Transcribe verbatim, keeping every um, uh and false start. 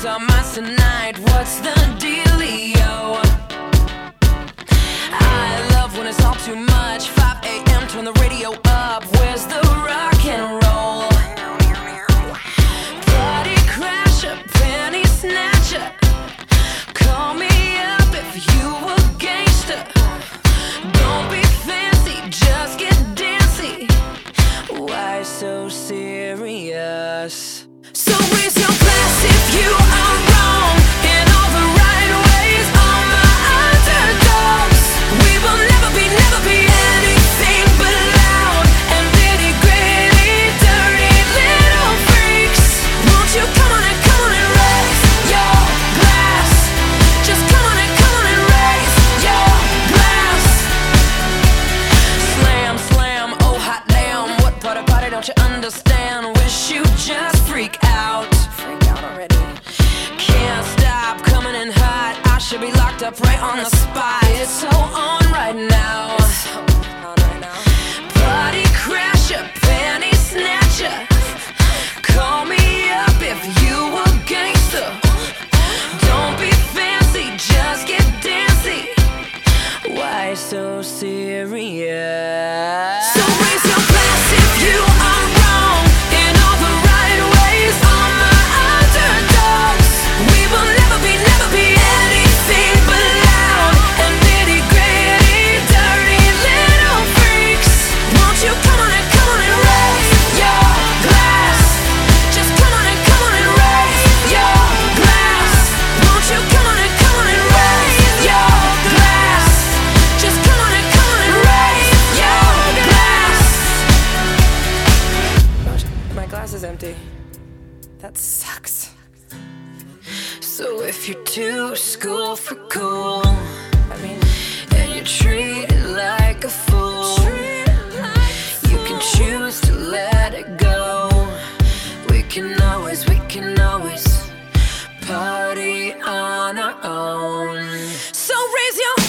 Where's our minds tonight? What's the dealio? I love when it's all too much. five a m, turn the radio up. Where's the rock and roll? Party crasher, penny snatcher. Call me up if you a gangster. Don't be fancy, just get dancy. Why so serious? So raise your glass if you are wrong in all the right ways. All my underdogs, we will never be, never be anything but loud and nitty gritty, dirty little freaks. Won't you come on and come on and raise your glass? Just come on and come on and raise your glass. Slam, slam, oh hot damn, what part of party don't you understand? Wish you just freak out. Freak out already. Can't stop coming in hot. I should be locked up right on the spot. It's so on right now. It's so on right now. Party crasher, penny snatcher. Call me up if you a gangster. Don't be fancy, just get dancy. Why so serious? So raise your glass if you are wrong in all the right ways. All my underdogs, we will never be, never be anything but loud and nitty gritty, dirty little freaks. Won't you come on and come on and raise your glass? Just come on and come on and raise your glass. Won't you come on and come on and raise your glass? Just come on and come on and raise your glass. My glass is empty. That sucks. So if you're too school for cool, I mean, and you're treated like a fool, you can choose to let it go. We can always, we can always party on our own. So raise your